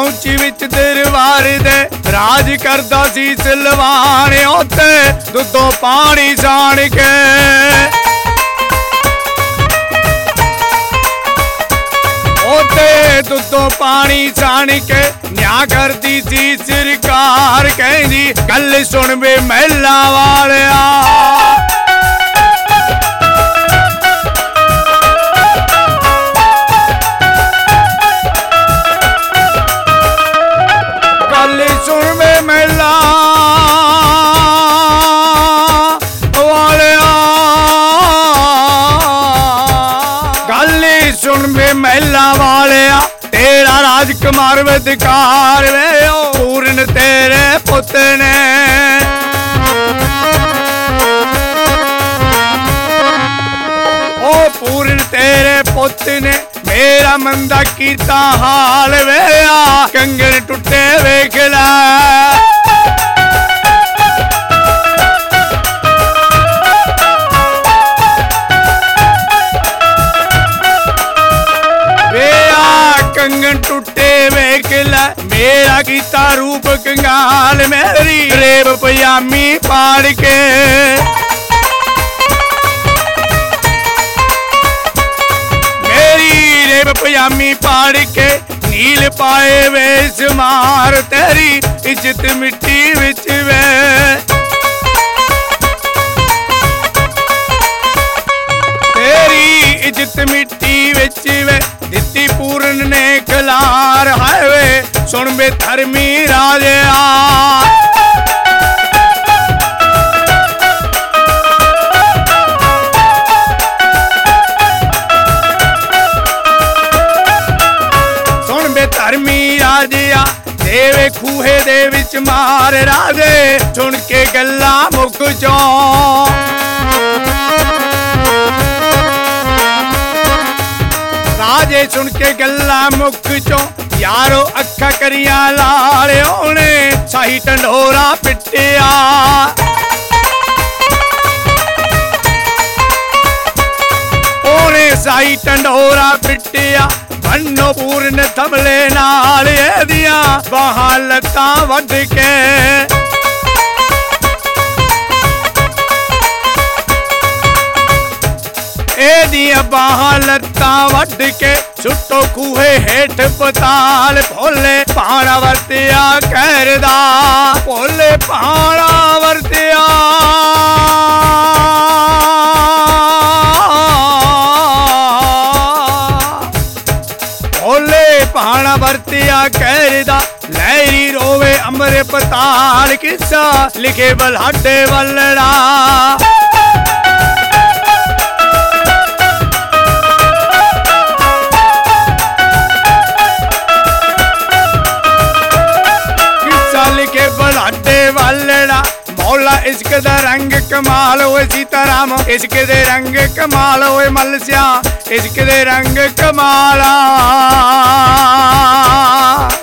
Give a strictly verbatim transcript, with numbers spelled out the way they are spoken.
ਉੱਚੀ ਵਿੱਚ ਦਰਬਾਰ ਦੇ ਰਾਜ ਕਰਦਾ ਸੀ ਸਲਵਾਨ ਉੱਤੇ ਦੁੱਧੋਂ ਪਾਣੀ ਛਾਣ ਕੇ ਉੱਤੇ ਦੁੱਧੋਂ ਪਾਣੀ ਛਾਣ ਕੇ ਨਿਆਂ ਕਰਦੀ ਸੀ ਸਰਕਾਰ ਕਹਿੰਦੀ ਗੱਲ ਸੁਣ ਵੇ ਮਹਿਲਾ ਵਾਲਿਆ ਮਹਿਲਾ ਵਾਲਿਆ तेरा राजकुमार विदकार वे ओ पूर्ण तेरे पुत ने ओ पूर्ण तेरे पुत ने मेरा मंदा कीता हाल वे आ कंगन टुटे वेख ला कंगन टूटे वेख लै मेरा कीता रूप कंगाल मेरी रेब पजामी पाड़ के मेरी रेब पजामी पाड़ के नील पाए वेश मार तेरी इज्जत मिट्टी विच वे तेरी इज्जत मिट्टी विच वे दित्ती पूर्ण ने खलार है वे सुन बे धर्मी राजे सुन बे धर्मी राजे देवे खूहे दे विच मार राजे सुन के गल्ला मुक चो राजे सुन के गल्ला मुख चो यारो अखा करिया लाल ओने शाही ढंडोरा पिटिया ओने शाही ढंडोरा पिटिया बन्नो पूर्ण थमले नाल दिया बाहां लत्तां वध के एदियां बाहां लत्तां वढ के सुट्टो खूहे हेठ पताल भोले पाणा वरतिया कहरदा भोले पाणा वरतिया भोले पाणा वरतिया कहरदा लहरी रोवे अमर पताल किस्सा लिखे बलाडे वलड़ा मौला इश्क दा रंग कमाल होए सीताराम इश्क दे रंग कमाल होए मलसिया इश्क दे रंग कमाला।